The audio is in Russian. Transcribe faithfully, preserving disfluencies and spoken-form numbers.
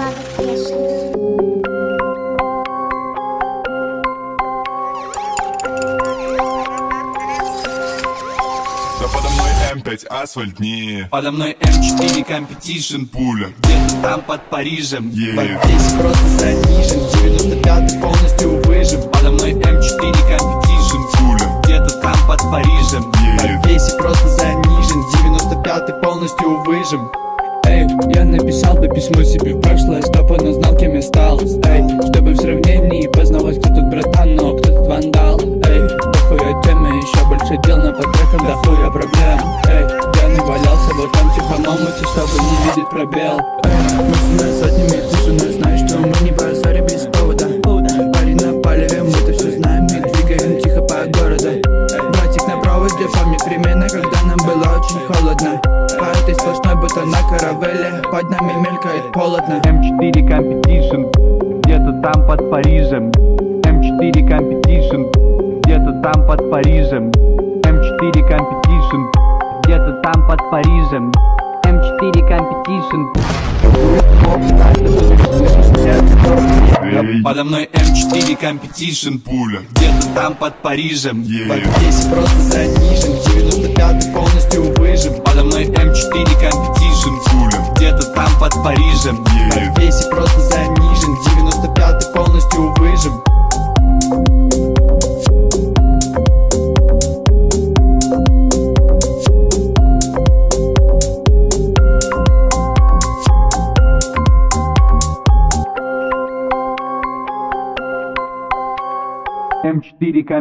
Влада Фешн. Да подо мной эм пять асфальт, не. Подо мной эм четыре Competition, Пуля. где-то там под Парижем. Yeah. Весь просто занижен, девяносто пятый полностью выжим. Подо мной эм четыре Competition, Пуля. где-то там под Парижем. Yeah. Весь просто занижен, девяносто пятый полностью выжим. Эй, я написал бы письмо себе в прошлое, чтоб он узнал, кем я стал. Эй, чтобы в сравнении познавать, кто тут братан, но кто тут вандал. Эй, дохуя темы, еще больше дел, но по трекам дохуя проблем. Эй, пьяный валялся вот там в тихом омуте, чтобы не видеть пробел. Эй, мысли сотнями тишины, знаешь, что мы не базарим без повода. Парень на палеве, мы-то все знаем и двигаем тихо по городу. Братик на проводе, помнит времена, когда нам было очень холодно. По этой сплошной, будто на каравелле, под нами мелькает полотно. эм четыре Competition, где-то там под Парижем. эм четыре Competition, где-то там под Парижем. эм четыре Competition, где-то там под Парижем. эм четыре Competition. Эй. Подо мной эм четыре Competition, Пуля. где-то там под Парижем. Yeah. Весь просто занижен, девяносто пятый полностью выжим. Подо мной эм четыре Competition, Пуля. где-то там под Парижем. Yeah. Весь просто занижен, девяносто пятый полностью выжим. эм четыре